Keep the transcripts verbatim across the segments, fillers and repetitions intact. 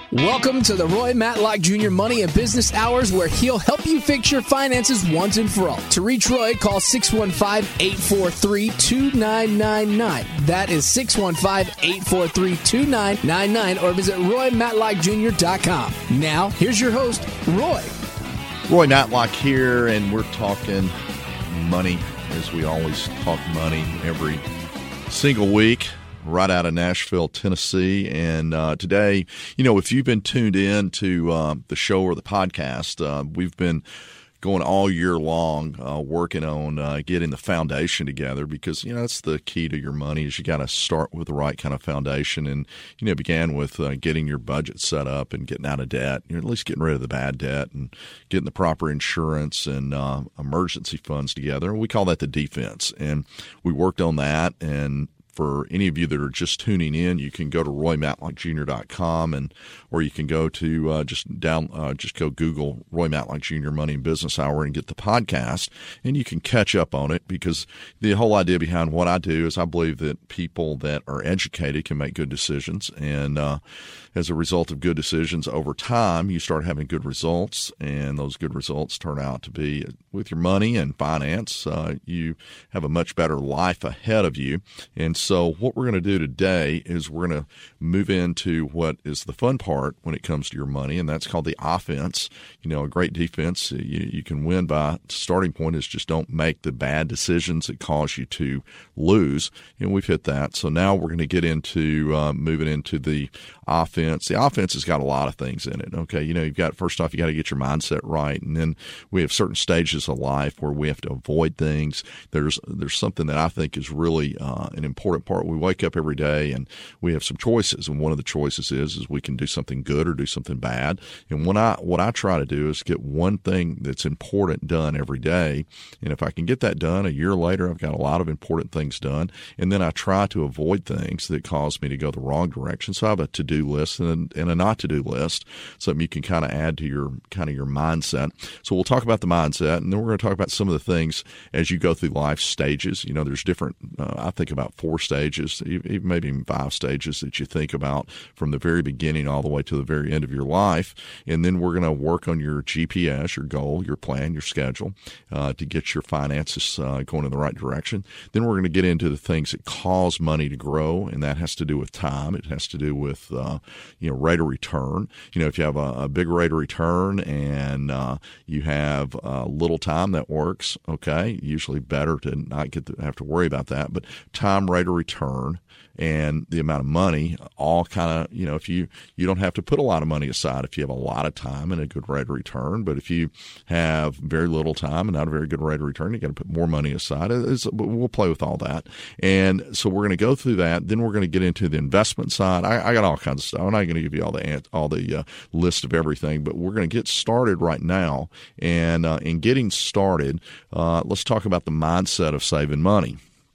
Welcome to the Roy Matlock Junior Money and Business Hours, where he'll help you fix your finances once and for all. To reach Roy, call six one five, eight four three, two nine nine nine. That is six one five, eight four three, two nine nine nine, or visit roy matlock junior dot com. Now, here's your host, Roy. Roy Matlock here, and we're talking money, as we always talk money every single week. Right out of Nashville, Tennessee. And uh, today, you know, if you've been tuned in to uh, the show or the podcast, uh, we've been going all year long uh, working on uh, getting the foundation together, because, you know, that's the key to your money, is you got to start with the right kind of foundation. And, you know, it began with uh, getting your budget set up and getting out of debt, you know, at least getting rid of the bad debt and getting the proper insurance and uh, emergency funds together. We call that the defense. And we worked on that. And for any of you that are just tuning in, you can go to roy matlock junior dot com, and or you can go to uh, just down uh, just go Google Roy Matlock Junior Money and Business Hour and get the podcast, and you can catch up on it, because the whole idea behind what I do is I believe that people that are educated can make good decisions, and uh, as a result of good decisions over time, you start having good results, and those good results turn out to be, with your money and finance, uh, you have a much better life ahead of you. And so what we're going to do today is we're going to move into what is the fun part when it comes to your money, and that's called the offense. You know, a great defense, you, you can win by, starting point is just don't make the bad decisions that cause you to lose, and we've hit that. So now we're going to get into uh, moving into the offense. The offense has got a lot of things in it. Okay, you know, you've got, first off, you got to get your mindset right, and then we have certain stages of life where we have to avoid things. There's there's something that I think is really uh, an important part. We wake up every day and we have some choices, and one of the choices is is we can do something good or do something bad. And when I what I try to do is get one thing that's important done every day, and if I can get that done, a year later I've got a lot of important things done. And then I try to avoid things that cause me to go the wrong direction. So I have a to-do list and a, and a not to-do list, something you can kind of add to your kind of your mindset. So we'll talk about the mindset, and then we're going to talk about some of the things as you go through life stages. You know, there's different, uh, I think about four stages, even maybe even five stages that you think about from the very beginning all the way to the very end of your life. And then we're going to work on your G P S, your goal, your plan, your schedule, uh, to get your finances uh, going in the right direction. Then we're going to get into the things that cause money to grow, and that has to do with time. It has to do with, uh, you know, rate of return. You know, if you have a, a big rate of return and uh, you have uh, little time, that works, okay? Usually better to not get to have to worry about that. But time, rate of return, and the amount of money, all kind of, you know, if you, you don't have to put a lot of money aside if you have a lot of time and a good rate of return. But if you have very little time and not a very good rate of return, you got to put more money aside. It's, we'll play with all that. And so we're going to go through that. Then we're going to get into the investment side. I, I got all kinds of stuff. I'm not going to give you all the all the uh, list of everything, but we're going to get started right now. And uh, in getting started, uh, let's talk about the mindset of saving money.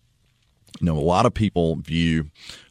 You know, a lot of people view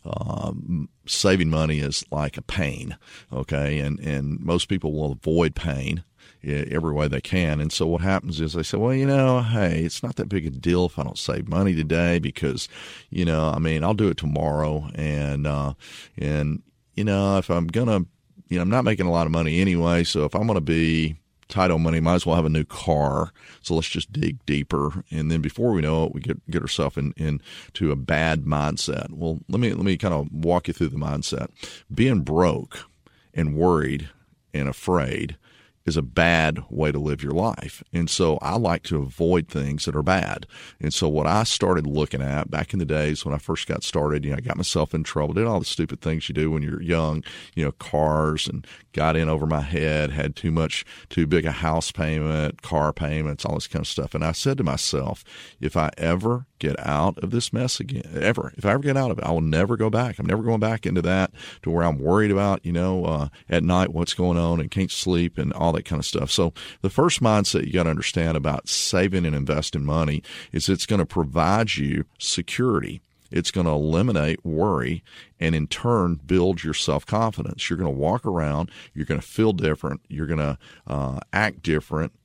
um, saving money as like a pain, okay, and and most people will avoid pain every way they can. And so what happens is they say, well, you know, hey, it's not that big a deal if I don't save money today, because, you know, I mean, I'll do it tomorrow, and uh, and you know, if I'm gonna, you know, I'm not making a lot of money anyway, so if I'm gonna be tight on money, might as well have a new car. So let's just dig deeper, and then before we know it, we get get ourselves in into a bad mindset. Well, let me let me kind of walk you through the mindset. Being broke and worried and afraid is a bad way to live your life. And so I like to avoid things that are bad. And so what I started looking at back in the days when I first got started, you know, I got myself in trouble, did all the stupid things you do when you're young, you know, cars, and got in over my head, had too much, too big a house payment, car payments, all this kind of stuff. And I said to myself, if I ever get out of this mess again, ever, if I ever get out of it, I will never go back. I'm never going back into that to where I'm worried about, you know, uh, at night what's going on and can't sleep and all that kind of stuff. So the first mindset you got to understand about saving and investing money is it's going to provide you security. It's going to eliminate worry and in turn build your self-confidence. You're going to walk around, you're going to feel different, you're going to uh, act different,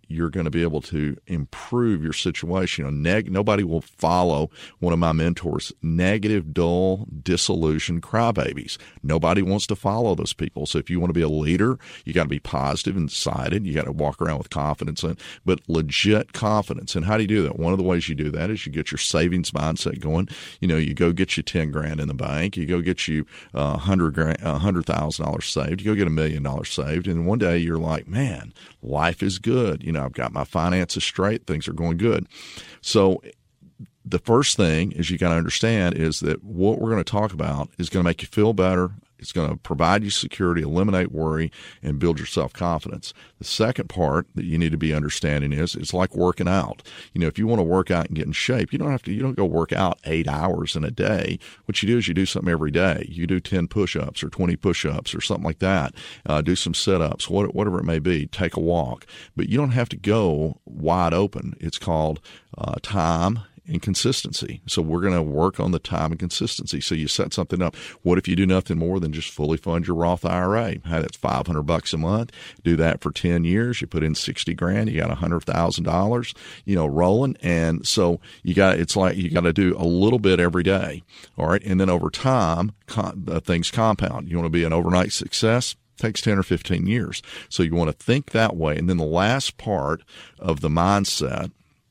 you're going to be able to improve your situation. You know, neg- nobody will follow one of my mentors, negative, dull, disillusioned crybabies. Nobody wants to follow those people. So if you want to be a leader, you got to be positive and decided. You got to walk around with confidence, and, but legit confidence. And how do you do that? One of the ways you do that is you get your savings mindset going. You know, you go get you ten grand in the bank. You go get you uh, one hundred grand, one hundred thousand dollars saved. You go get a million dollars saved. And one day you're like, man, life is good. You know, I've got my finances straight. Things are going good. So the first thing is you got to understand is that what we're going to talk about is going to make you feel better. It's going to provide you security, eliminate worry, and build your self-confidence. The second part that you need to be understanding is it's like working out. You know, if you want to work out and get in shape, you don't have to, you don't go work out eight hours in a day. What you do is you do something every day. You do ten push-ups or twenty push-ups or something like that. Uh, do some sit-ups, whatever it may be. Take a walk. But you don't have to go wide open. It's called uh, time and consistency. So we're going to work on the time and consistency. So you set something up. What if you do nothing more than just fully fund your Roth I R A? Hey, that's five hundred bucks a month. Do that for ten years. You put in sixty grand. You got one hundred thousand dollars, you know, rolling. And so you got, it's like you got to do a little bit every day. All right. And then over time, con- uh, things compound. You want to be an overnight success? Takes ten or fifteen years. So you want to think that way. And then the last part of the mindset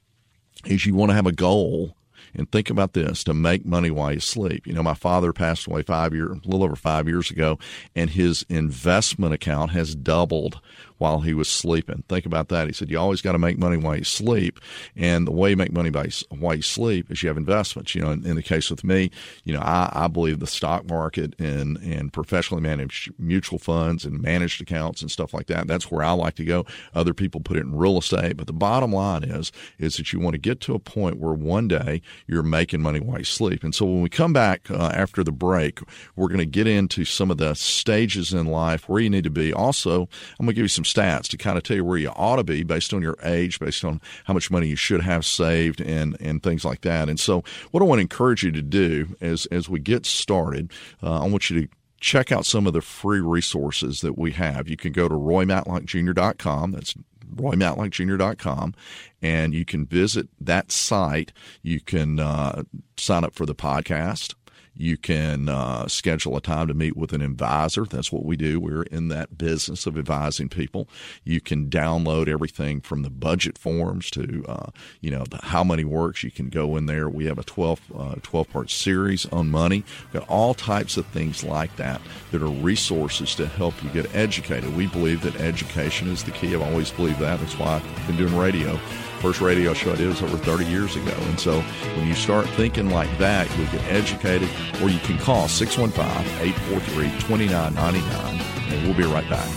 is you want to have a goal, and think about this, to make money while you sleep. You know, my father passed away five years, a little over five years ago, and his investment account has doubled while he was sleeping. Think about that. He said, you always got to make money while you sleep. And the way you make money by, while you sleep is you have investments. You know, in, in the case with me, you know, I, I believe the stock market and, and professionally managed mutual funds and managed accounts and stuff like that, that's where I like to go. Other people put it in real estate. But the bottom line is, is that you want to get to a point where one day you're making money while you sleep. And so when we come back uh, after the break, we're going to get into some of the stages in life where you need to be. Also, I'm going to give you some stats to kind of tell you where you ought to be based on your age, based on how much money you should have saved, and, and things like that. And so what I want to encourage you to do is, as we get started, uh, I want you to check out some of the free resources that we have. You can go to roy matlock junior dot com. That's roy matlock junior dot com, and you can visit that site. You can uh, sign up for the podcast. You can uh, schedule a time to meet with an advisor. That's what we do. We're in that business of advising people. You can download everything from the budget forms to, uh, you know, the how money works. You can go in there. We have a twelve, uh, twelve-part series on money. We've got all types of things like that that are resources to help you get educated. We believe that education is the key. I've always believed that. That's why I've been doing radio. First radio show I did was over thirty years ago. And so when you start thinking like that, you'll get educated, or you can call six one five, eight four three, two nine nine nine, and we'll be right back.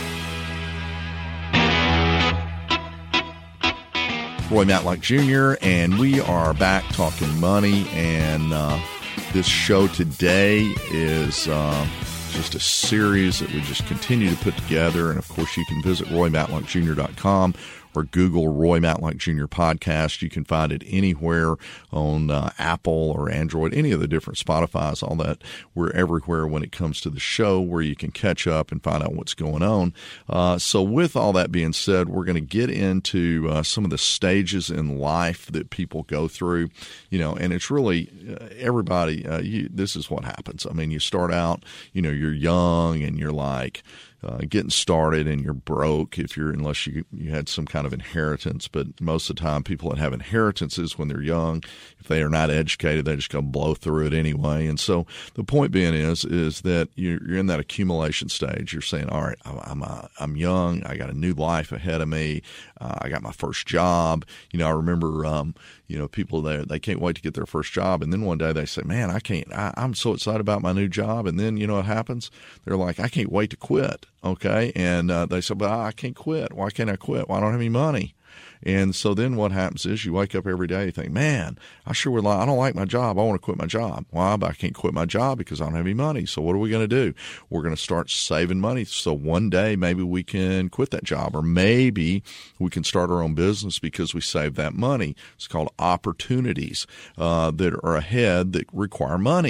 Roy Matlock Junior, and we are back talking money, and uh, this show today is uh, just a series that we just continue to put together. And, of course, you can visit roy matlock junior dot com or Google Roy Matlock Junior Podcast. You can find it anywhere on uh, Apple or Android, any of the different Spotify's, all that. We're everywhere when it comes to the show, where you can catch up and find out what's going on. Uh, so with all that being said, we're going to get into uh, some of the stages in life that people go through, you know, and it's really uh, everybody, uh, you, this is what happens. I mean, you start out, you know, you're young and you're like, Uh, getting started, and you're broke if you're unless you you had some kind of inheritance. But most of the time, people that have inheritances when they're young, if they are not educated, they just go blow through it anyway. And so the point being is is that you're, you're in that accumulation stage. You're saying, all right, I'm uh, I'm young, I got a new life ahead of me, uh, I got my first job. You know, I remember um, you know people there they can't wait to get their first job, and then one day they say, man, I can't. I, I'm so excited about my new job, and then you know what happens? They're like, I can't wait to quit. Okay, and uh, they said, but I can't quit. Why can't I quit? Well, I don't have any money. And so then what happens is you wake up every day, you think, man, I sure would like, I don't like my job. I want to quit my job. Why? But I can't quit my job because I don't have any money. So what are we going to do? We're going to start saving money. So one day maybe we can quit that job, or maybe we can start our own business because we saved that money. It's called opportunities uh, that are ahead that require money.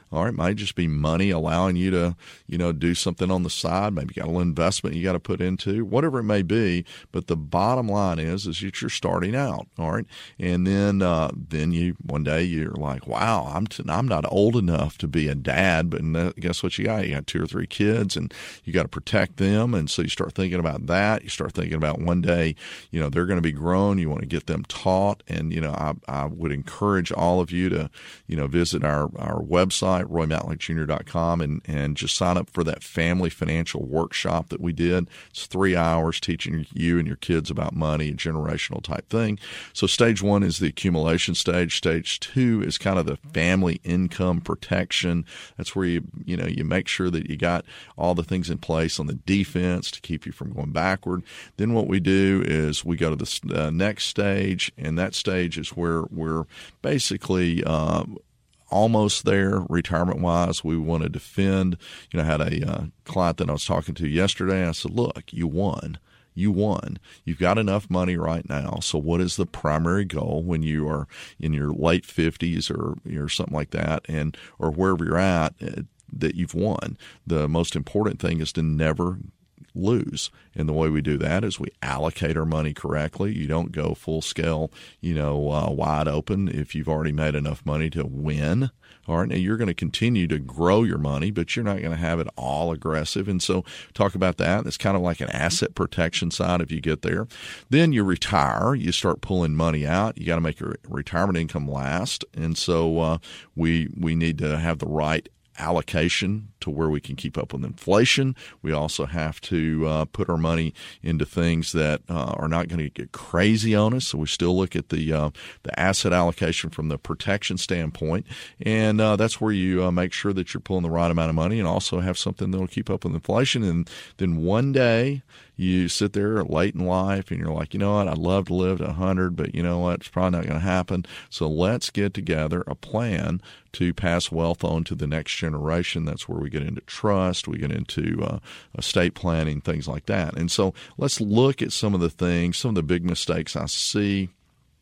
All right, it might just be money allowing you to, you know, do something on the side. Maybe you got a little investment you got to put into, whatever it may be. But the bottom line is, is that you're starting out. All right, and then uh, then you one day you're like, wow, I'm t- I'm not old enough to be a dad, but guess what you got? You got two or three kids, and you got to protect them. And so you start thinking about that. You start thinking about one day, you know, they're going to be grown. You want to get them taught. And, you know, I, I would encourage all of you to, you know, visit our, our website, roy matlock junior dot com, and, and just sign up for that family financial workshop that we did. It's three hours teaching you and your kids about money, a generational type thing. So stage one is the accumulation stage. Stage two is kind of the family income protection. That's where you, you know, you make sure that you got all the things in place on the defense to keep you from going backward. Then what we do is we go to the uh, next stage, and that stage is where we're basically uh, almost there retirement-wise. We want to defend. You know, I had a uh, client that I was talking to yesterday, and I said, look, you won. You won. You've got enough money right now. So what is the primary goal when you are in your late fifties or, or something like that, and or wherever you're at, uh, that you've won? The most important thing is to never lose. And the way we do that is we allocate our money correctly. You don't go full scale, you know, uh, wide open if you've already made enough money to win. All right, now you're going to continue to grow your money, but you're not going to have it all aggressive. And so talk about that. It's kind of like an asset protection side if you get there. Then you retire. You start pulling money out. You got to make your retirement income last. And so uh, we we need to have the right allocation to where we can keep up with inflation. We also have to uh, put our money into things that uh, are not going to get crazy on us. So we still look at the uh, the asset allocation from the protection standpoint, and uh, that's where you uh, make sure that you're pulling the right amount of money and also have something that will keep up with inflation. And then one day you sit there late in life and you're like, you know what, I'd love to live to one hundred, but you know what, it's probably not going to happen. So let's get together a plan to pass wealth on to the next generation. That's where we get into trust, we get into uh, estate planning, things like that. And so let's look at some of the things, some of the big mistakes I see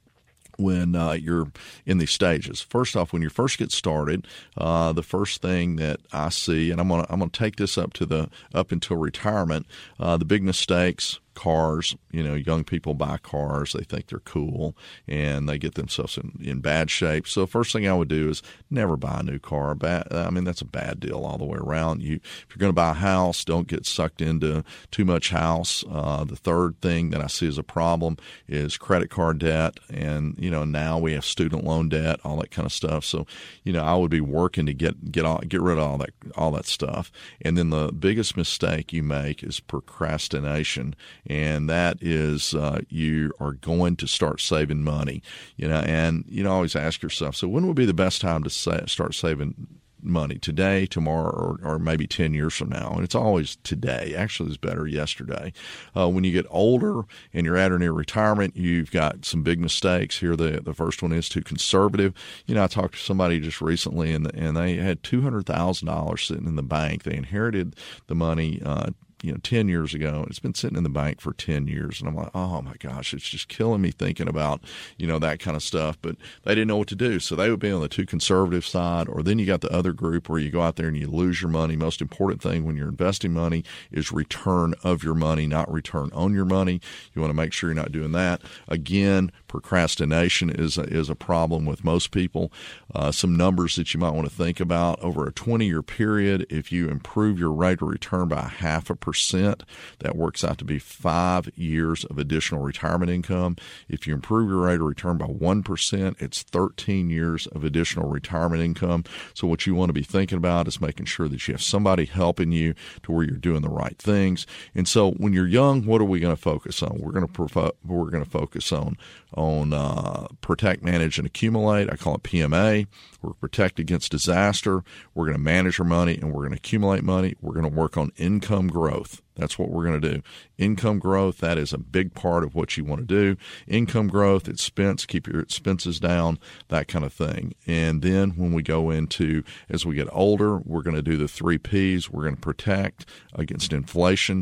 when uh, you're in these stages. First off, when you first get started, uh, the first thing that I see, and I'm gonna I'm gonna take this up to the up until retirement, uh, the big mistakes. Cars, you know, young people buy cars. They think they're cool, and they get themselves in, in bad shape. So first thing I would do is never buy a new car. Bad, I mean, that's a bad deal all the way around. You, if you're going to buy a house, don't get sucked into too much house. Uh, the third thing that I see as a problem is credit card debt, and you know, now we have student loan debt, all that kind of stuff. So, you know, I would be working to get get all, get rid of all that all that stuff. And then the biggest mistake you make is procrastination. And that is uh, you are going to start saving money, you know, and you know, always ask yourself, so when would be the best time to sa- start saving money? Today, tomorrow, or, or maybe ten years from now? And it's always today. Actually, it's better yesterday. Uh, when you get older and you're at or near retirement, you've got some big mistakes. Here, the the first one is too conservative. You know, I talked to somebody just recently, and and they had two hundred thousand dollars sitting in the bank. They inherited the money uh you know, ten years ago. It's been sitting in the bank for ten years. And I'm like, oh my gosh, it's just killing me thinking about, you know, that kind of stuff. But they didn't know what to do. So they would be on the too conservative side. Or then you got the other group where you go out there and you lose your money. Most important thing when you're investing money is return of your money, not return on your money. You want to make sure you're not doing that. Again, procrastination is a, is a problem with most people. Uh, some numbers that you might want to think about: over a twenty-year period, if you improve your rate of return by half a percent, that works out to be five years of additional retirement income. If you improve your rate of return by one percent, it's thirteen years of additional retirement income. So what you want to be thinking about is making sure that you have somebody helping you to where you're doing the right things. And so when you're young, what are we going to focus on? We're going to provo- we're going to focus on on uh, protect, manage, and accumulate. I call it P M A. We're protect against disaster. We're going to manage our money, and we're going to accumulate money. We're going to work on income growth. That's what we're going to do. Income growth, that is a big part of what you want to do. Income growth, expense, keep your expenses down, that kind of thing. And then when we go into, as we get older, we're going to do the three Ps. We're going to protect against inflation,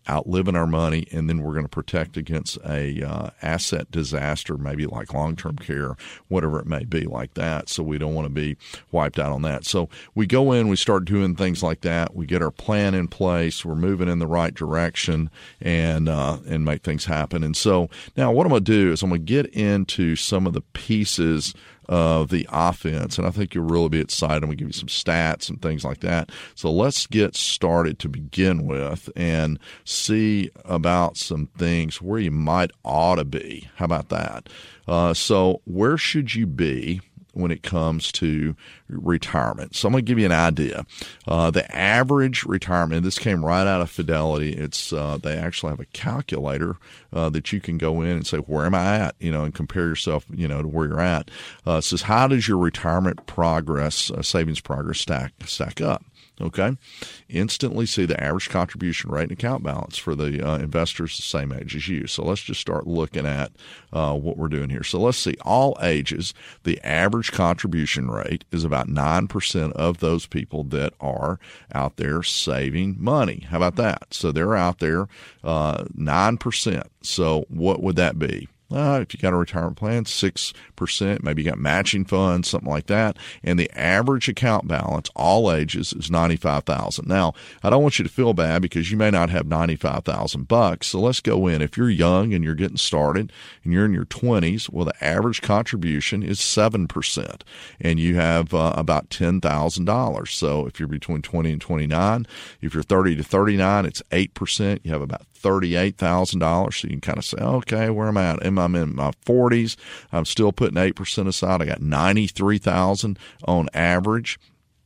outliving our money, and then we're going to protect against a uh, asset disaster, maybe like long-term care, whatever it may be like that. So we don't want to be wiped out on that. So we go in, we start doing things like that. We get our plan in place. We're moving in the right direction and uh, and make things happen. And so now what I'm going to do is I'm going to get into some of the pieces of the offense, and I think you'll really be excited. I'm going to give you some stats and things like that. So let's get started to begin with and see about some things where you might ought to be. How about that? Uh, so where should you be when it comes to retirement? So I'm going to give you an idea. Uh, the average retirement, this came right out of Fidelity. It's uh, they actually have a calculator uh, that you can go in and say, where am I at? You know, and compare yourself, you know, to where you're at. Uh, it says, how does your retirement progress, uh, savings progress stack stack up? Okay, instantly see the average contribution rate and account balance for the uh, investors the same age as you. So let's just start looking at uh, what we're doing here. So let's see, all ages, the average contribution rate is about nine percent of those people that are out there saving money. How about that? So they're out there uh, nine percent. So what would that be? Uh, if you got a retirement plan, six percent, maybe you got matching funds, something like that. And the average account balance, all ages, is ninety-five thousand dollars. Now, I don't want you to feel bad because you may not have ninety-five thousand bucks. So let's go in. If you're young and you're getting started and you're in your twenties, well, the average contribution is seven percent. And you have uh, about ten thousand dollars. So if you're between twenty and twenty-nine, if you're thirty to thirty-nine, it's eight percent. You have about thirty-eight thousand dollars. So you can kind of say, okay, where am I at? I'm in my forties. I'm still putting eight percent aside. I got ninety-three thousand on average.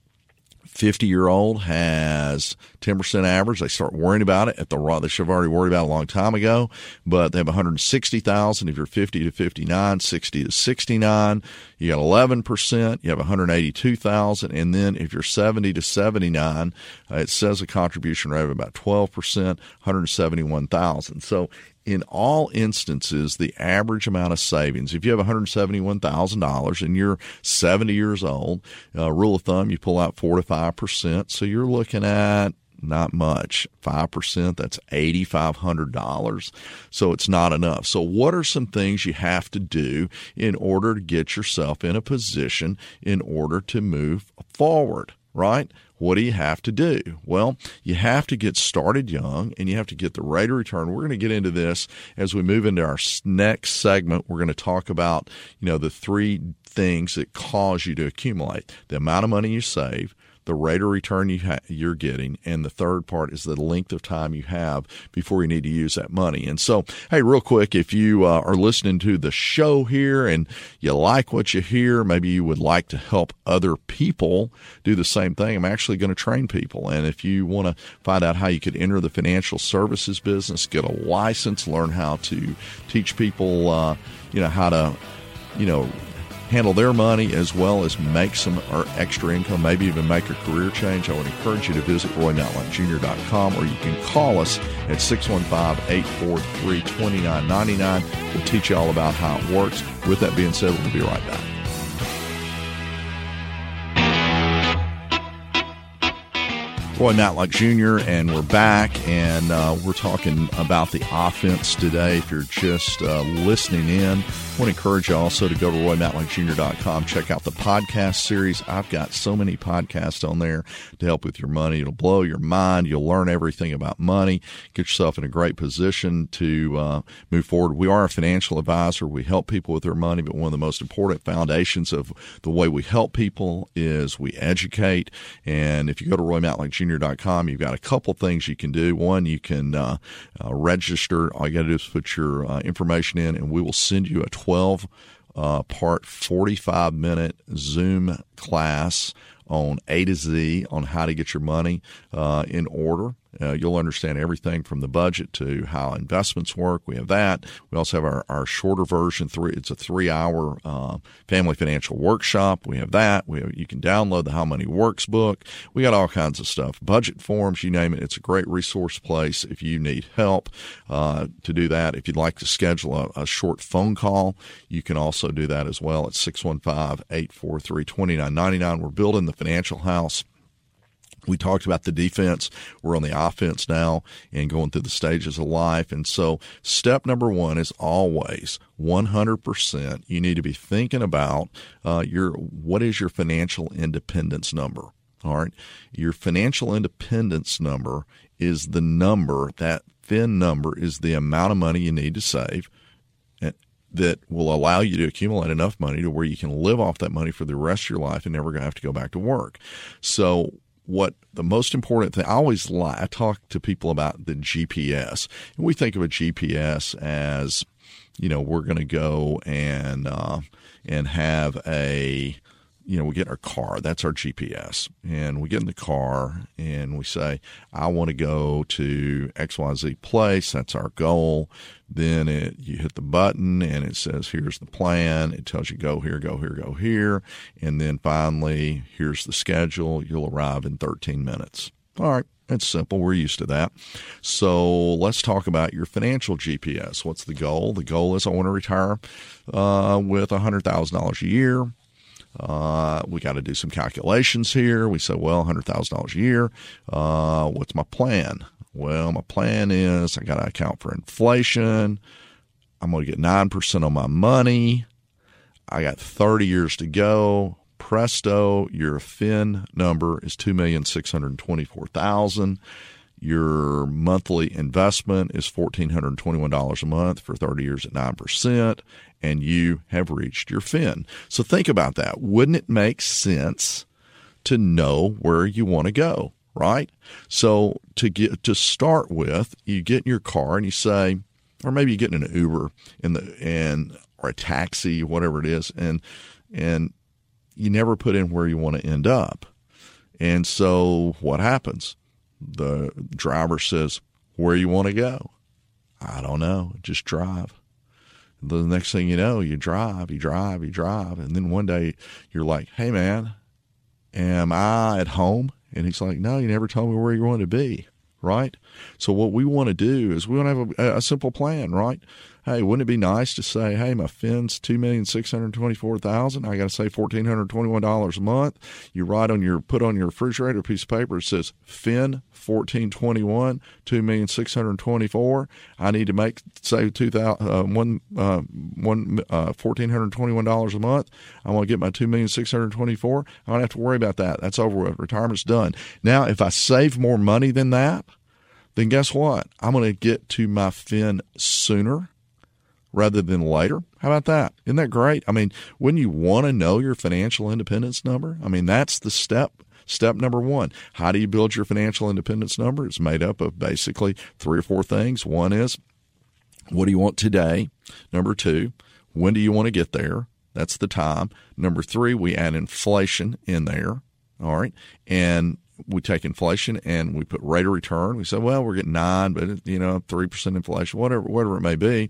fifty-year-old has ten percent average. They start worrying about it at the they should have already worried about it a long time ago, but they have one hundred sixty thousand. If you're fifty to fifty-nine, sixty to sixty-nine, you got eleven percent. You have one hundred eighty-two thousand. And then if you're seventy to seventy-nine, uh, it says a contribution rate of about twelve percent, one hundred seventy-one thousand. So in all instances, the average amount of savings, if you have one hundred seventy-one thousand dollars and you're seventy years old, uh, rule of thumb, you pull out four to five percent. So you're looking at not much. five percent, that's eight thousand five hundred dollars. So it's not enough. So what are some things you have to do in order to get yourself in a position in order to move forward, right? What do you have to do? Well, you have to get started young, and you have to get the rate of return. We're going to get into this as we move into our next segment. We're going to talk about, you know, the three things that cause you to accumulate: the amount of money you save, the rate of return you ha- you're getting, and the third part is the length of time you have before you need to use that money. And so, hey, real quick, if you uh, are listening to the show here and you like what you hear, maybe you would like to help other people do the same thing. I'm actually going to train people. And if you want to find out how you could enter the financial services business, get a license, learn how to teach people, uh, you know, how to, you know, handle their money as well as make some or extra income, maybe even make a career change, I would encourage you to visit roy matlock junior dot com, or you can call us at six one five, eight four three, two nine nine nine. We'll teach you all about how it works. With that being said, we'll be right back. Roy Matlock Junior, and we're back, and uh, we're talking about the offense today. If you're just uh, listening in, I want to encourage you also to go to roy matlock junior dot com, check out the podcast series. I've got so many podcasts on there to help with your money. It'll blow your mind. You'll learn everything about money, get yourself in a great position to uh, move forward. We are a financial advisor. We help people with their money, but one of the most important foundations of the way we help people is we educate. And if you go to roy matlock junior dot com, you've got a couple things you can do. One, you can uh, uh, register. All you got to do is put your uh, information in, and we will send you a twelve uh, part, forty-five minute Zoom class on A to Z on how to get your money uh, in order. Uh, you'll understand everything from the budget to how investments work. We have that. We also have our, our shorter version. Three, it's a three-hour uh, family financial workshop. We have that. We have, you can download the How Money Works book. We got all kinds of stuff. Budget forms, you name it. It's a great resource place if you need help uh, to do that. If you'd like to schedule a, a short phone call, you can also do that as well at six one five, eight four three, two nine nine nine. We're building the financial house. We talked about the defense. We're on the offense now and going through the stages of life. And so step number one is always one hundred percent. You need to be thinking about uh, your what is your financial independence number. All right. Your financial independence number is the number, that F I N number is the amount of money you need to save that will allow you to accumulate enough money to where you can live off that money for the rest of your life and never going to have to go back to work. So what the most important thing, I always lie, I talk to people about the G P S. And we think of a G P S as, you know, we're going to go and uh, and have a, you know, we get in our car. That's our G P S. And we get in the car and we say, I want to go to X Y Z place. That's our goal. Then it, you hit the button and it says, here's the plan. It tells you go here, go here, go here. And then finally, here's the schedule. You'll arrive in thirteen minutes. All right. It's simple. We're used to that. So let's talk about your financial G P S. What's the goal? The goal is I want to retire uh, with one hundred thousand dollars a year. Uh, we got to do some calculations here. We say, well, one hundred thousand dollars a year. Uh, what's my plan? Well, my plan is I got to account for inflation. I'm going to get nine percent on my money. I got thirty years to go. Presto, your F I N number is two million six hundred twenty-four thousand dollars. Your monthly investment is one thousand four hundred twenty-one dollars a month for thirty years at nine percent, and you have reached your F I N. So think about that. Wouldn't it make sense to know where you want to go, right? So to get to start with, you get in your car and you say, or maybe you get in an Uber in the and or a taxi, whatever it is, and and you never put in where you want to end up. And so what happens? The driver says, where you want to go? I don't know. Just drive. The next thing you know, you drive, you drive, you drive. And then one day you're like, hey, man, am I at home? And he's like, no, you never told me where you want to be, right? So what we want to do is we want to have a, a simple plan, right? Hey, wouldn't it be nice to say, hey, my F I N's two million six hundred twenty-four thousand dollars. I got to save one thousand four hundred twenty-one dollars a month. You write on your, put on your refrigerator a piece of paper. It says F I N fourteen twenty-one, two million six hundred twenty-four. I need to make, say, two thousand, uh, one, uh, one, uh, one thousand four hundred twenty-one dollars a month. I want to get my two million six hundred twenty-four. I don't have to worry about that. That's over with. Retirement's done. Now, if I save more money than that, then guess what? I'm going to get to my F I N sooner rather than later. How about that? Isn't that great? I mean, wouldn't you want to know your financial independence number? I mean, that's the step. Step number one. How do you build your financial independence number? It's made up of basically three or four things. One is, what do you want today? Number two, when do you want to get there? That's the time. Number three, we add inflation in there. All right. And we take inflation and we put rate of return. We say, well, we're getting nine, but, you know, three percent inflation, whatever, whatever it may be.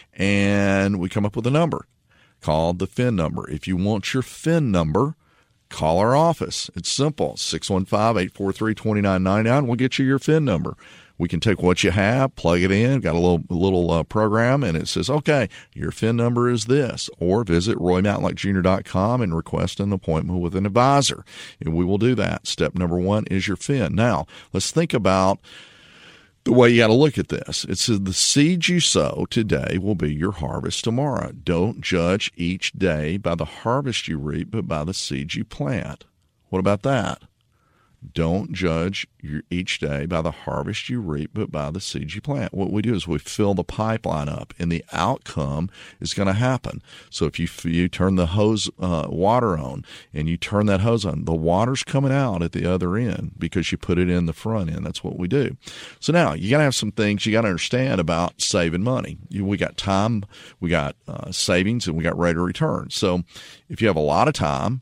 And we come up with a number called the F I N number. If you want your F I N number, call our office. It's simple. six one five, eight four three, two nine nine nine. We'll get you your F I N number. We can take what you have, plug it in, got a little little uh, program, and it says, okay, your F I N number is this. Or visit roy matlock junior dot com and request an appointment with an advisor. And we will do that. Step number one is your F I N. Now, let's think about the way you got to look at this. It says the seeds you sow today will be your harvest tomorrow. Don't judge each day by the harvest you reap, but by the seeds you plant. What about that? Don't judge your, each day by the harvest you reap, but by the seeds you plant. What we do is we fill the pipeline up, and the outcome is going to happen. So if you you turn the hose uh, water on, and you turn that hose on, the water's coming out at the other end because you put it in the front end. That's what we do. So now you got to have some things you got to understand about saving money. You, we got time, we got uh, savings, and we got rate of return. So if you have a lot of time,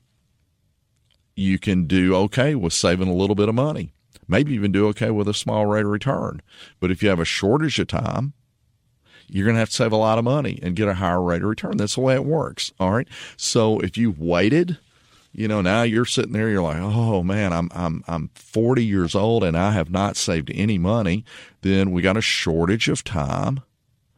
you can do okay with saving a little bit of money, maybe even do okay with a small rate of return. But if you have a shortage of time, you're going to have to save a lot of money and get a higher rate of return. That's the way it works. All right. So if you waited, you know, now you're sitting there, you're like, oh man, I'm I'm I'm forty years old and I have not saved any money. Then we got a shortage of time.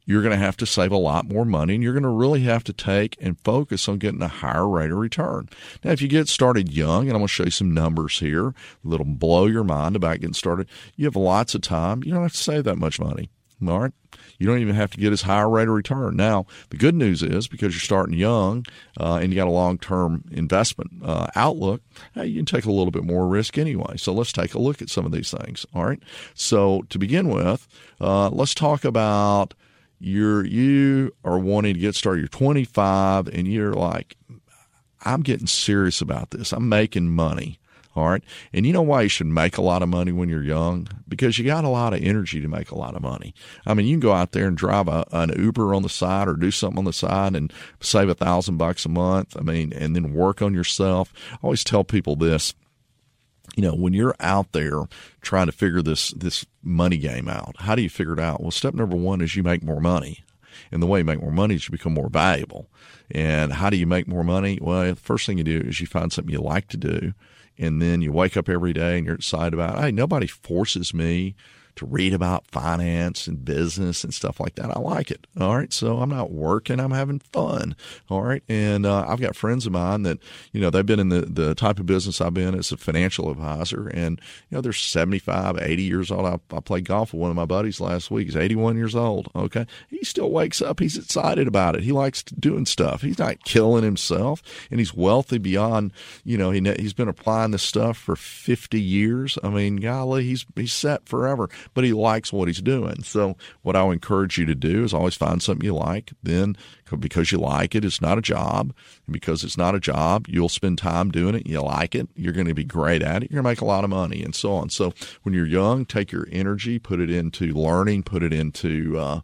you're going to have to save a lot more money, and you're going to really have to take and focus on getting a higher rate of return. Now, if you get started young, and I'm going to show you some numbers here that'll blow your mind about getting started, you have lots of time. You don't have to save that much money. All right. You don't even have to get as high a rate of return. Now, the good news is because you're starting young uh, and you got a long-term investment uh, outlook, hey, you can take a little bit more risk anyway. So let's take a look at some of these things. All right. So to begin with, uh, let's talk about you're you are wanting to get started. You're twenty-five and you're like, I'm getting serious about this. I'm making money. All right. And you know why you should make a lot of money when you're young? Because you got a lot of energy to make a lot of money. I mean, you can go out there and drive a, an Uber on the side or do something on the side and save a thousand bucks a month. I mean, and then work on yourself. I always tell people this, you know, when you're out there trying to figure this, this money game out, how do you figure it out? Well, step number one is you make more money. And the way you make more money is you become more valuable. And how do you make more money? Well, the first thing you do is you find something you like to do. And then you wake up every day and you're excited about, hey, nobody forces me to read about finance and business and stuff like that. I like it. All right. So I'm not working. I'm having fun. All right. And uh, I've got friends of mine that, you know, they've been in the, the type of business I've been as a financial advisor. And, you know, they're seventy-five, eighty years old. I, I played golf with one of my buddies last week. He's eighty-one years old. Okay. He still wakes up. He's excited about it. He likes doing stuff. He's not killing himself. And he's wealthy beyond, you know, he, he's been applying this stuff for fifty years. I mean, golly, he's, he's set forever. But he likes what he's doing. So what I would encourage you to do is always find something you like. Then because you like it, it's not a job. And because it's not a job, you'll spend time doing it. You like it. You're going to be great at it. You're going to make a lot of money and so on. So when you're young, take your energy, put it into learning, put it into, uh,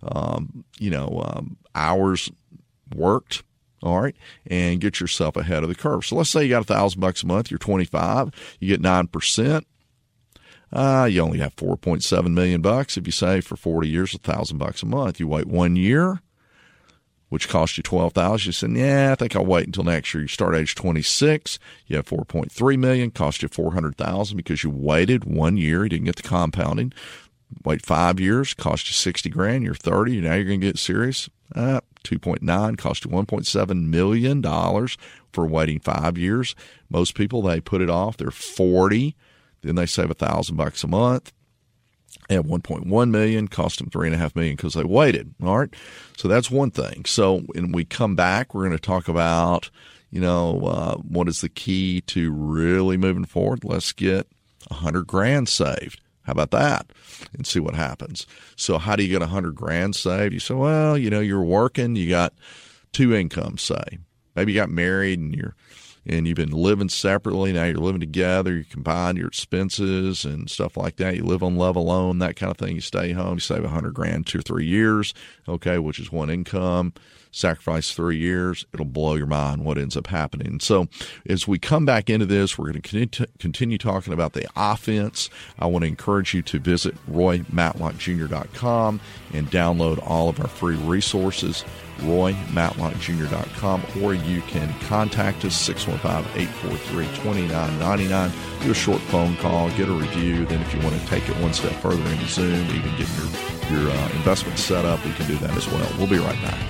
um, you know, um, hours worked. All right. And get yourself ahead of the curve. So let's say you got a thousand bucks a month. You're twenty-five. You get nine percent. Uh, you only have four point seven million bucks if you save for forty years, a thousand bucks a month. You wait one year, which costs you twelve thousand. You said, yeah, I think I'll wait until next year. You start age twenty-six. You have four point three million, cost you four hundred thousand because you waited one year. You didn't get the compounding. Wait five years, cost you sixty grand. You're thirty. Now you're going to get serious. Uh, two point nine cost you one point seven million dollars for waiting five years. Most people, they put it off. They're forty. Then they save a thousand bucks a month. They have one point one million, cost them three and a half million because they waited. All right. So that's one thing. So when we come back, we're going to talk about, you know, uh, what is the key to really moving forward? Let's get a hundred grand saved. How about that? And see what happens. So how do you get a hundred grand saved? You say, well, you know, you're working, you got two incomes, say. Maybe you got married and you're and you've been living separately. Now you're living together. You combine your expenses and stuff like that. You live on love alone, that kind of thing. You stay home. You save a hundred grand, two or three years, okay, which is one income. Sacrifice three years. It'll blow your mind what ends up happening. So as we come back into this, we're going to continue talking about the offense. I want to encourage you to visit roy matlock junior dot com and download all of our free resources. roy matlock junior dot com, or you can contact us, six one five, eight four three, two nine nine nine. Do a short phone call, get a review. Then if you want to take it one step further into Zoom, even get your, your uh, investment set up, we can do that as well. We'll be right back.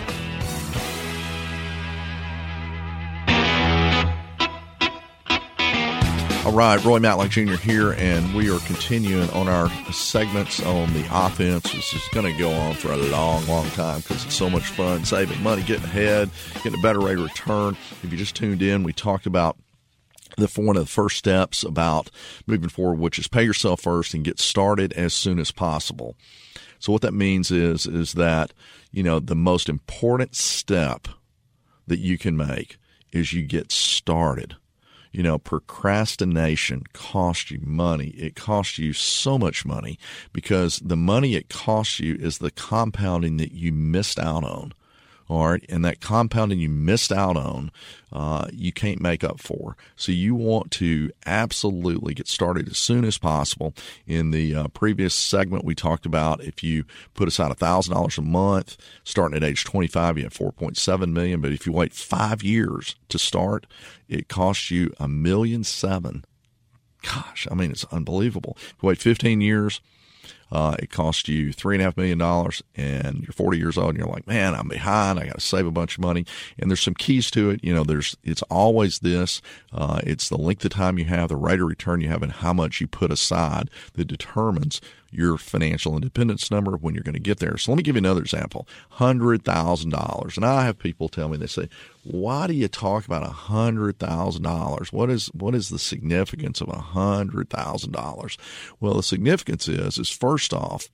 All right, Roy Matlock Junior here, and we are continuing on our segments on the offense. This is going to go on for a long, long time because it's so much fun, saving money, getting ahead, getting a better rate of return. If you just tuned in, we talked about the one of the first steps about moving forward, which is pay yourself first and get started as soon as possible. So what that means is, is that, you know, the most important step that you can make is you get started. You know, procrastination costs you money. It costs you so much money because the money it costs you is the compounding that you missed out on. All right. And that compounding you missed out on, uh, you can't make up for. So you want to absolutely get started as soon as possible. In the uh, previous segment, we talked about if you put aside one thousand dollars a month, starting at age twenty-five, you have four point seven million dollars. But if you wait five years to start, it costs you a million seven. Gosh, I mean, it's unbelievable. If you wait fifteen years, uh, it costs you three and a half million dollars, and you're forty years old, and you're like, man, I'm behind. I got to save a bunch of money. And there's some keys to it. You know, there's it's always this. Uh, it's the length of time you have, the rate of return you have, and how much you put aside that determines your financial independence number when you're going to get there. So let me give you another example, one hundred thousand dollars. And I have people tell me, they say, why do you talk about one hundred thousand dollars? What is what is the significance of one hundred thousand dollars? Well, the significance is, is first off,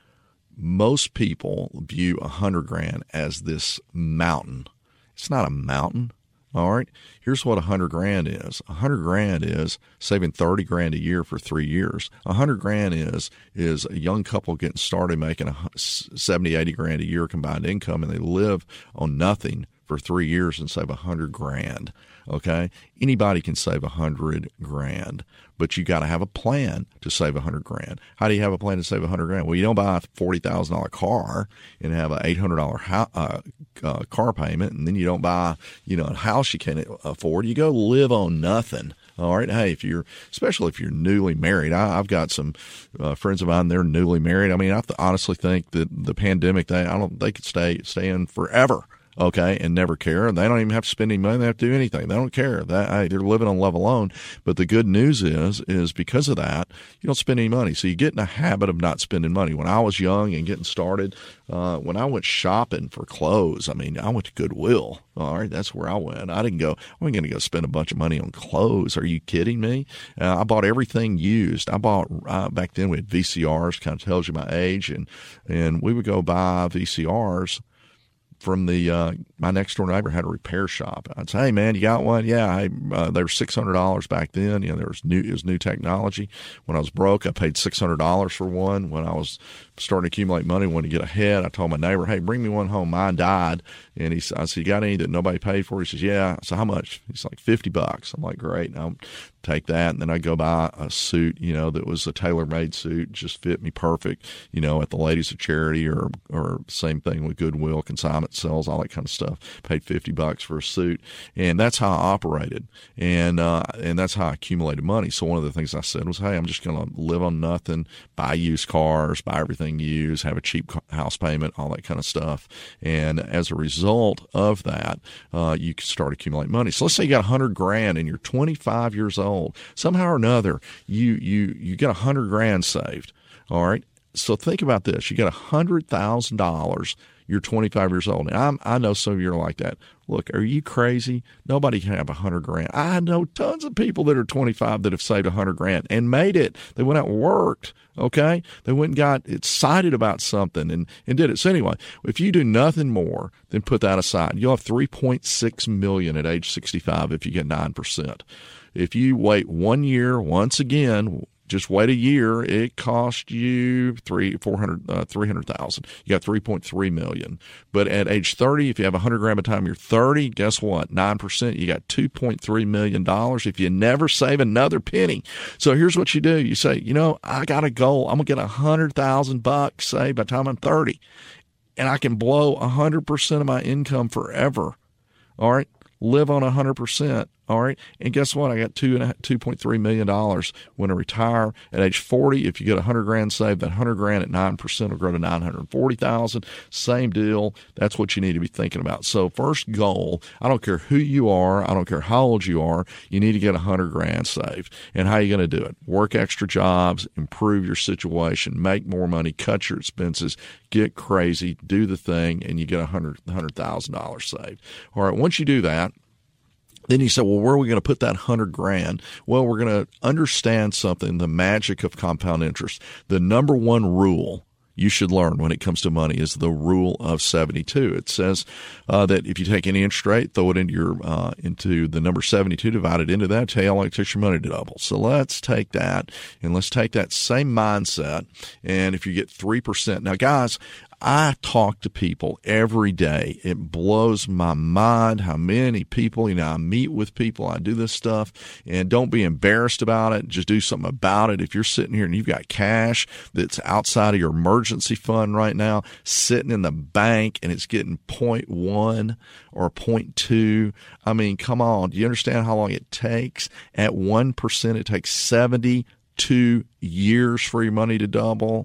most people view one hundred grand as this mountain. It's not a mountain. All right. Here's what a hundred grand is. A hundred grand is saving thirty grand a year for three years. A hundred grand is, is a young couple getting started making a seventy, eighty grand a year combined income, and they live on nothing for three years and save a hundred grand. Okay. Anybody can save a hundred grand, but you got to have a plan to save a hundred grand. How do you have a plan to save a hundred grand? Well, you don't buy a forty thousand dollars car and have an eight hundred dollars ho- uh, uh, car payment, and then you don't buy, you know, a house you can't afford. You go live on nothing. All right. Hey, if you're, especially if you're newly married, I, I've got some uh, friends of mine, they're newly married. I mean, I th- honestly think that the pandemic, they, I don't, they could stay, stay in forever. Okay, and never care. They don't even have to spend any money. They have to do anything. They don't care. That hey, they're living on love alone. But the good news is, is because of that, you don't spend any money. So you get in a habit of not spending money. When I was young and getting started, uh, when I went shopping for clothes, I mean, I went to Goodwill. All right, that's where I went. I didn't go. I wasn't going to go spend a bunch of money on clothes. Are you kidding me? Uh, I bought everything used. I bought uh, back then we had V C Rs. Kind of tells you my age, and and we would go buy V C Rs. From the uh, my next door neighbor had a repair shop. I'd say, "Hey man, you got one?" Yeah, hey, uh, they were six hundred dollars back then. You know, there was new it was new technology. When I was broke, I paid six hundred dollars for one. When I was starting to accumulate money, wanted to get ahead, I told my neighbor, "Hey, bring me one home. Mine died." And he I said, "You got any that nobody paid for?" He says, "Yeah." I said, "How much?" He's like, fifty bucks. I'm like, "Great." And I'll take that, and then I go buy a suit, you know, that was a tailor-made suit, just fit me perfect, you know, at the Ladies of Charity or or same thing with Goodwill, consignment sales, all that kind of stuff. Paid fifty bucks for a suit, and that's how I operated, and uh, and that's how I accumulated money. So one of the things I said was, hey, I'm just going to live on nothing, buy used cars, buy everything used, have a cheap house payment, all that kind of stuff. And as a result of that, uh, you can start accumulating money. So let's say you got a hundred grand and you're twenty-five years old. Somehow or another, you you you get a hundred grand saved. All right. So think about this: you get a hundred thousand dollars. You're twenty-five years old, and I'm, I know some of you are like that. Look, are you crazy? Nobody can have a hundred grand. I know tons of people that are twenty-five that have saved a hundred grand and made it. They went out and worked. Okay, they went and got excited about something and, and did it. So anyway, if you do nothing more than put that aside, you'll have three point six million at age sixty-five if you get nine percent. If you wait one year, once again, just wait a year, it cost you three, four hundred, uh, three hundred thousand. You got three point three million. But at age thirty, if you have a hundred grand by the time you're thirty, guess what? Nine percent, you got two point three million dollars if you never save another penny. So here's what you do. You say, you know, I got a goal. I'm gonna get a hundred thousand bucks saved by the time I'm thirty, and I can blow a hundred percent of my income forever. All right, live on a hundred percent. All right. And guess what? I got two and two point three million dollars when I retire at age forty. If you get a hundred grand saved, that hundred grand at nine percent will grow to nine hundred forty thousand. Same deal. That's what you need to be thinking about. So first goal, I don't care who you are. I don't care how old you are. You need to get a hundred grand saved. And how are you going to do it? Work extra jobs, improve your situation, make more money, cut your expenses, get crazy, do the thing, and you get a hundred, hundred thousand dollars saved. All right. Once you do that, then you say, well, where are we going to put that hundred grand? Well, we're going to understand something, the magic of compound interest. The number one rule you should learn when it comes to money is the rule of seventy-two. It says uh, that if you take any interest rate, throw it into your uh, into the number seventy-two, divide it into that, tell you how long it takes your money to double. So let's take that, and let's take that same mindset, and if you get three percent. Now, guys, I talk to people every day. It blows my mind how many people, you know, I meet with people, I do this stuff, and don't be embarrassed about it. Just do something about it. If you're sitting here and you've got cash that's outside of your emergency fund right now, sitting in the bank, and it's getting zero point one or zero point two, I mean, come on. Do you understand how long it takes? At one percent, it takes seventy-two years for your money to double.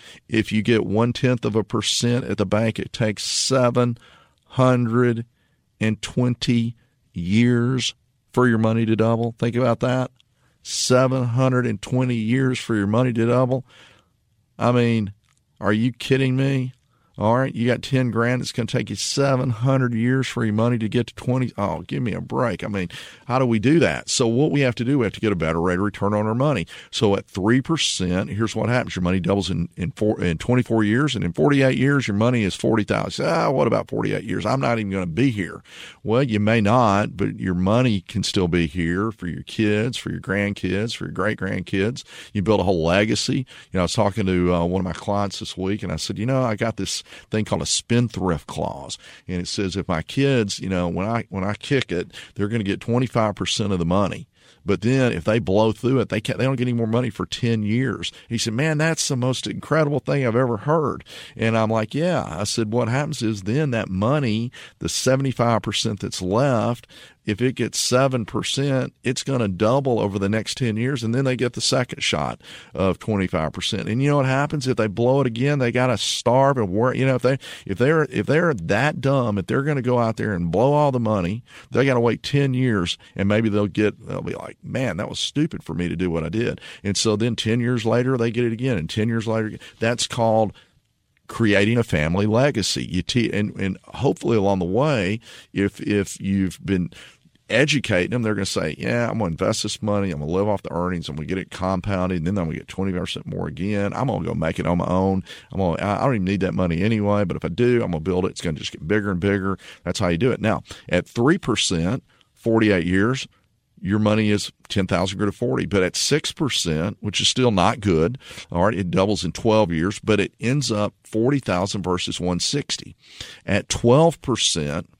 If you get one-tenth of a percent at the bank, it takes seven hundred twenty years for your money to double. Think about that. seven hundred twenty years for your money to double. I mean, are you kidding me? All right, you got ten grand. It's going to take you seven hundred years for your money to get to twenty. Oh, give me a break. I mean, how do we do that? So what we have to do, we have to get a better rate of return on our money. So at three percent, here's what happens. Your money doubles in, in, four, in twenty-four years, and in forty-eight years, your money is forty thousand dollars. Ah, what about forty-eight years? I'm not even going to be here. Well, you may not, but your money can still be here for your kids, for your grandkids, for your great-grandkids. You build a whole legacy. You know, I was talking to uh, one of my clients this week, and I said, you know, I got this thing called a spendthrift clause, and it says if my kids, you know, when I when I kick it, they're going to get twenty-five percent of the money. But then if they blow through it, they can't, they don't get any more money for ten years. He said, man, that's the most incredible thing I've ever heard. And I'm like, yeah. I said, what happens is then that money, the seventy-five percent that's left, if it gets seven percent, it's going to double over the next ten years, and then they get the second shot of twenty-five percent. And you know what happens? If they blow it again, they got to starve and work. You know, if, they, if, they're, if they're that dumb, if they're going to go out there and blow all the money, they got to wait ten years, and maybe they'll get, they'll be like, man, that was stupid for me to do what I did. And so then ten years later, they get it again, and ten years later, that's called creating a family legacy. You te- and, and hopefully along the way, if if you've been educating them, they're going to say, yeah, I'm going to invest this money. I'm going to live off the earnings. I'm going to get it compounded. And then I'm going to get twenty percent more again. I'm going to go make it on my own. I'm going to, I don't even need that money anyway, but if I do, I'm going to build it. It's going to just get bigger and bigger. That's how you do it. Now, at three percent, forty-eight years, your money is ten thousand go to forty. But at six percent, which is still not good, all right, it doubles in twelve years, but it ends up forty thousand versus one hundred sixty. At twelve percent,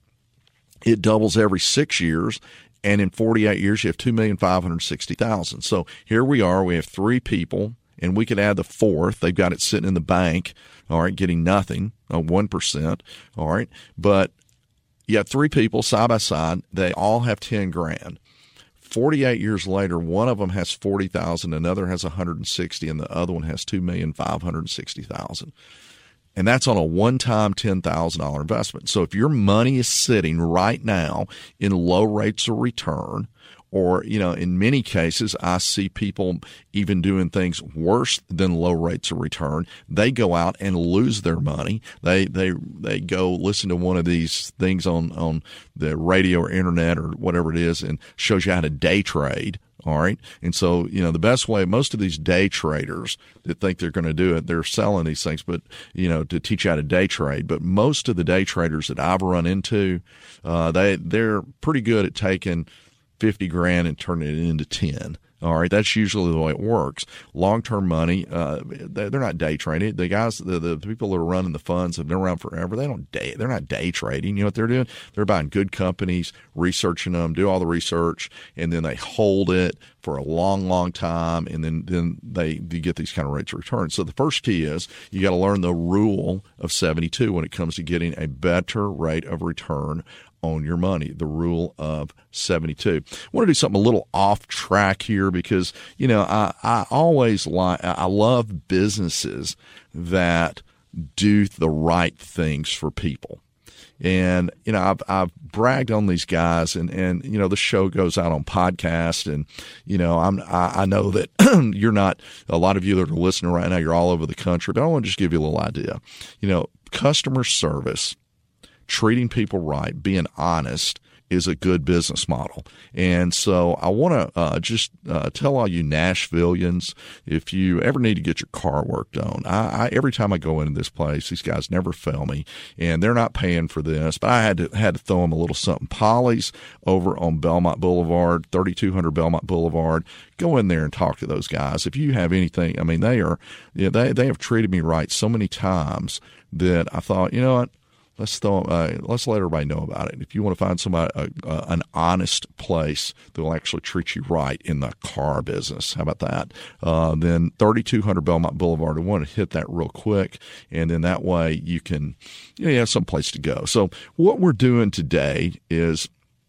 it doubles every six years, and in forty-eight years, you have two million five hundred sixty thousand. So here we are. We have three people, and we could add the fourth. They've got it sitting in the bank, all right, getting nothing, uh, one percent, all right. But you got three people side by side. They all have ten grand. forty-eight years later, one of them has forty thousand, another has one hundred sixty, and the other one has two million five hundred sixty thousand. And that's on a one-time ten thousand dollars investment. So if your money is sitting right now in low rates of return, or, you know, in many cases, I see people even doing things worse than low rates of return. They go out and lose their money. They they they go listen to one of these things on, on the radio or internet or whatever it is and shows you how to day trade. All right. And so, you know, the best way, most of these day traders that think they're going to do it, they're selling these things, but, you know, to teach you how to day trade. But most of the day traders that I've run into, uh, they, they're pretty good at taking fifty grand and turning it into ten. All right, that's usually the way it works. Long-term money, uh, they're not day trading. The guys, the, the people that are running the funds have been around forever. They don't day, they're not day trading. You know what they're doing? They're buying good companies, researching them, do all the research, and then they hold it for a long, long time, and then then they you get these kind of rates of return. So the first key is you got to learn the rule of seventy-two when it comes to getting a better rate of return on your money, the rule of seventy-two. I want to do something a little off track here because, you know, I, I always like, I love businesses that do the right things for people. And, you know, I've, I've bragged on these guys and, and, you know, the show goes out on podcast and, you know, I'm, I, I know that you're not, a lot of you that are listening right now, you're all over the country, but I want to just give you a little idea. You know, customer service, treating people right, being honest is a good business model. And so I want to uh, just uh, tell all you Nashvillians, if you ever need to get your car worked on, I, I, every time I go into this place, these guys never fail me, and they're not paying for this, but I had to had to throw them a little something. Polly's over on Belmont Boulevard, thirty-two hundred Belmont Boulevard. Go in there and talk to those guys. If you have anything, I mean, they are, you know, they, they have treated me right so many times that I thought, you know what, Let's throw, uh, let's let everybody know about it. If you want to find somebody, uh, uh, an honest place that will actually treat you right in the car business, how about that? Uh, then thirty-two hundred Belmont Boulevard. I want to hit that real quick, and then that way you can, you know, you have some place to go. So what we're doing today is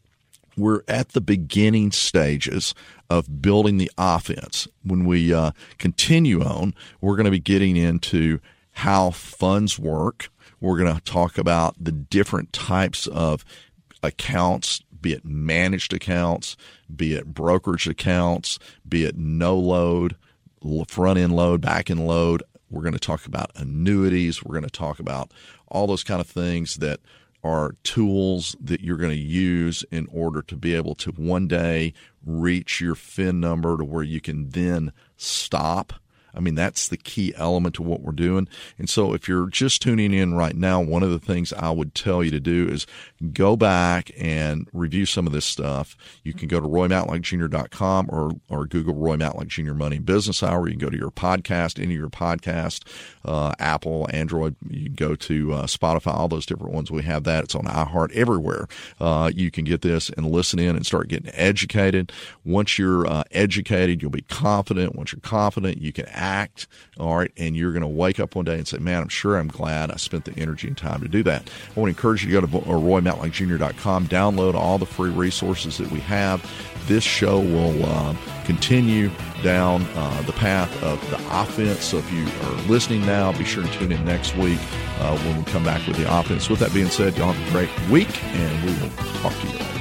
we're at the beginning stages of building the offense. When we uh, continue on, we're going to be getting into how funds work. We're going to talk about the different types of accounts, be it managed accounts, be it brokerage accounts, be it no load, front-end load, back-end load. We're going to talk about annuities. We're going to talk about all those kind of things that are tools that you're going to use in order to be able to one day reach your F I N number to where you can then stop. I mean, that's the key element to what we're doing. And so if you're just tuning in right now, one of the things I would tell you to do is go back and review some of this stuff. You can go to roy matlock junior dot com or or Google Roy Matlock Junior Money Business Hour. You can go to your podcast, any of your podcast, uh, Apple, Android. You can go to uh, Spotify, all those different ones. We have that. It's on iHeart, everywhere. Uh, you can get this and listen in and start getting educated. Once you're uh, educated, you'll be confident. Once you're confident, you can act, all right, and you're going to wake up one day and say, man, I'm sure I'm glad I spent the energy and time to do that. I want to encourage you to go to roy matlock junior dot com, download all the free resources that we have. This show will uh, continue down uh, the path of the offense. So if you are listening now, be sure to tune in next week uh, when we come back with the offense. With that being said, y'all have a great week, and we will talk to you later.